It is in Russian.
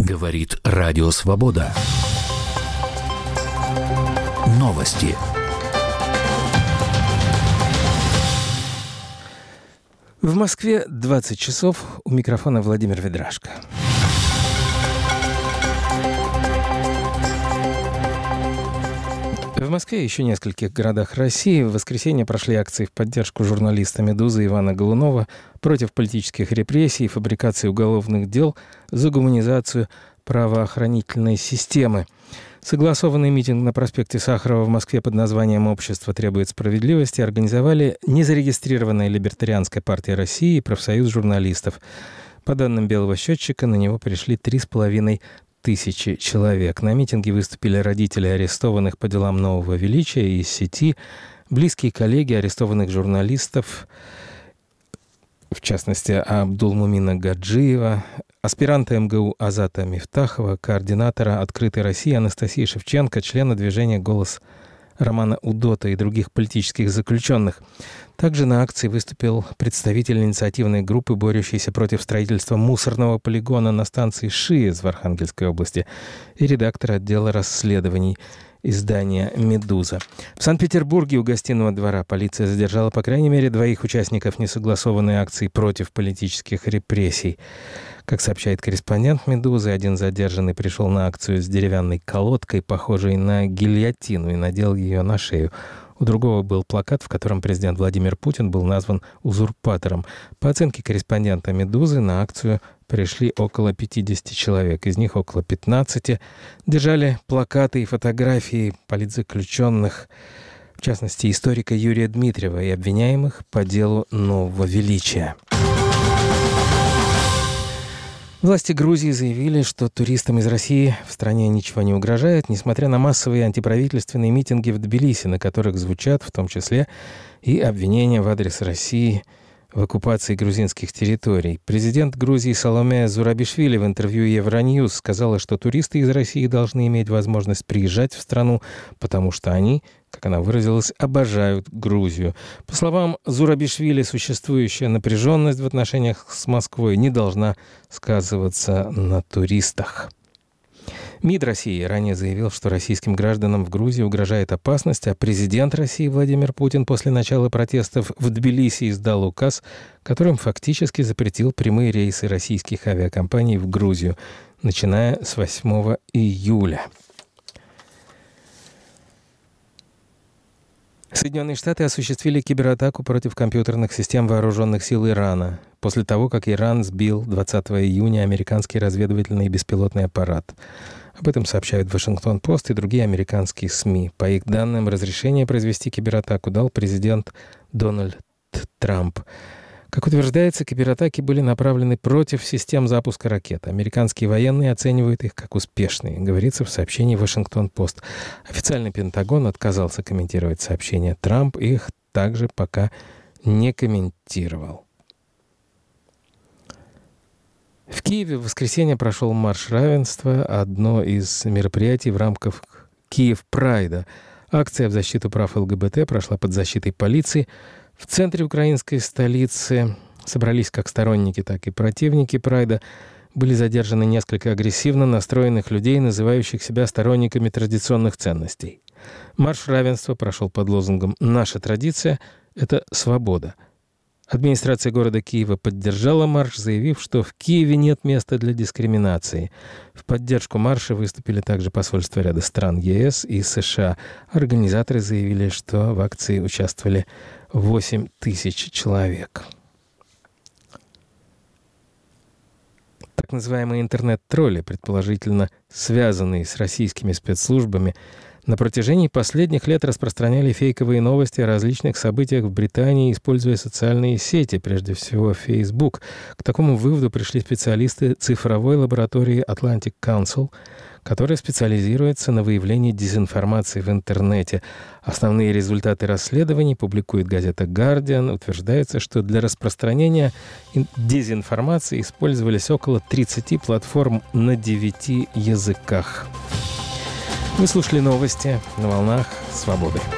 Говорит Радио Свобода. Новости. В Москве 20 часов. У микрофона Владимир Ведрашко. В Москве и еще нескольких городах России в воскресенье прошли акции в поддержку журналиста «Медузы» Ивана Голунова против политических репрессий и фабрикации уголовных дел за гуманизацию правоохранительной системы. Согласованный митинг на проспекте Сахарова в Москве под названием «Общество требует справедливости» организовали незарегистрированная Либертарианская партия России и профсоюз журналистов. По данным Белого счетчика, на него пришли 3,5 тысячи человек. На митинге выступили родители арестованных по делам нового величия из сети, близкие коллеги арестованных журналистов, в частности, Абдулмумина Гаджиева, аспиранта МГУ Азата Мифтахова, координатора «Открытой России» Анастасии Шевченко, члена движения «Голос» Романа Удота и других политических заключенных. Также на акции выступил представитель инициативной группы, борющейся против строительства мусорного полигона на станции Шиес в Архангельской области, и редактор отдела расследований издания «Медуза». В Санкт-Петербурге у Гостиного двора полиция задержала по крайней мере 2 участников несогласованной акции против политических репрессий. Как сообщает корреспондент «Медузы», один задержанный пришел на акцию с деревянной колодкой, похожей на гильотину, и надел ее на шею. У другого был плакат, в котором президент Владимир Путин был назван узурпатором. По оценке корреспондента «Медузы», на акцию пришли около 50 человек. Из них около 15 держали плакаты и фотографии политзаключенных, в частности, историка Юрия Дмитриева и обвиняемых по делу нового величия. Власти Грузии заявили, что туристам из России в стране ничего не угрожает, несмотря на массовые антиправительственные митинги в Тбилиси, на которых звучат в том числе и обвинения в адрес России в оккупации грузинских территорий. Президент Грузии Саломе Зурабишвили в интервью Евроньюз сказала, что туристы из России должны иметь возможность приезжать в страну, потому что они, как она выразилась, обожают Грузию. По словам Зурабишвили, существующая напряженность в отношениях с Москвой не должна сказываться на туристах. МИД России ранее заявил, что российским гражданам в Грузии угрожает опасность, а президент России Владимир Путин после начала протестов в Тбилиси издал указ, которым фактически запретил прямые рейсы российских авиакомпаний в Грузию, начиная с 8 июля. Соединенные Штаты осуществили кибератаку против компьютерных систем вооруженных сил Ирана после того, как Иран сбил 20 июня американский разведывательный беспилотный аппарат. Об этом сообщают Вашингтон-Пост и другие американские СМИ. По их данным, разрешение произвести кибератаку дал президент Дональд Трамп. Как утверждается, кибератаки были направлены против систем запуска ракет. Американские военные оценивают их как успешные, говорится в сообщении Вашингтон-Пост. Официальный Пентагон отказался комментировать сообщения. Трамп их также пока не комментировал. В Киеве в воскресенье прошел марш равенства, одно из мероприятий в рамках Киев-Прайда. Акция в защиту прав ЛГБТ прошла под защитой полиции. В центре украинской столицы собрались как сторонники, так и противники Прайда. Были задержаны несколько агрессивно настроенных людей, называющих себя сторонниками традиционных ценностей. Марш равенства прошел под лозунгом «Наша традиция – это свобода». Администрация города Киева поддержала марш, заявив, что в Киеве нет места для дискриминации. В поддержку марша выступили также посольства ряда стран ЕС и США. Организаторы заявили, что в акции участвовали 8 тысяч человек. Так называемые интернет-тролли, предположительно связанные с российскими спецслужбами, на протяжении последних лет распространяли фейковые новости о различных событиях в Британии, используя социальные сети, прежде всего Facebook. К такому выводу пришли специалисты цифровой лаборатории Atlantic Council, которая специализируется на выявлении дезинформации в интернете. Основные результаты расследований публикует газета Guardian. Утверждается, что для распространения дезинформации использовались около 30 платформ на 9 языках. Вы слушали новости на волнах Свободы.